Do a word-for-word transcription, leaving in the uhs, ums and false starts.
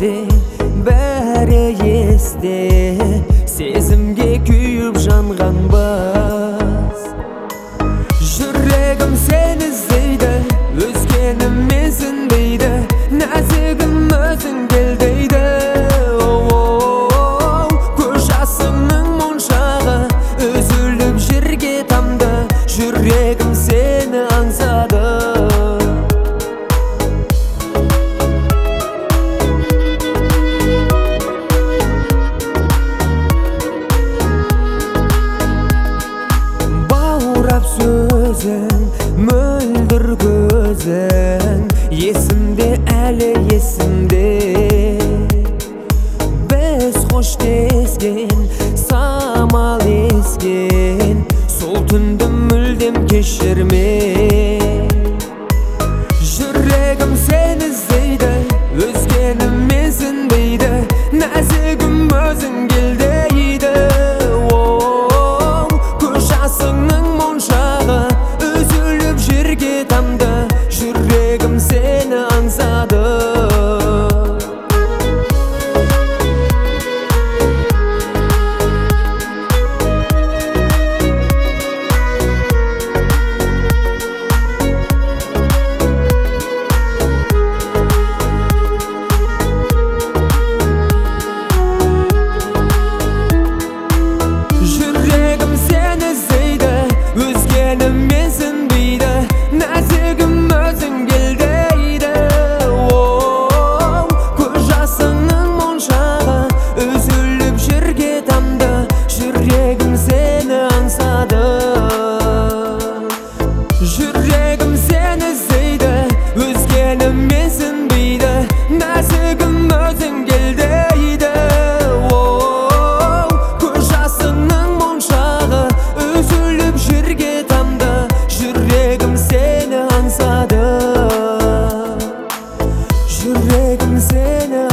esте, бәрі есте, сезімге күйіп жанғанбыз. Жүрегім сені іздейді, өзгені менсінбейді, нәзігім өзің кел дейді. Көз жасыңның моншағы үзіліп жерге тамды, жүрегім сені аңсады. Сөзің, мөлдір көзің, есімде әлі есімде. Біз қоштескен, самал ескен, сол түнді мүлдем кешірме. Жүрегім сені іздейді, өзгені менсінбейді, нәзігім өзің кел дейді. Көз жасыңның моншағы үзіліп жерге тамды, жүрегім сені аңсады. Жүрегім сені іздейді, өзгені менсінбейді, нәзігім өзің кел дейді. Көз жасыңның моншағы үзіліп жерге тамды, жүрегім сені аңсады. Жүрегім сені іздейді, өзгені менсінбейді, нәзігім өзің кел дейді. Көз жасыңның моншағы үзіліп жерге тамды, жүрегім сені аңсады. Жүрегім сені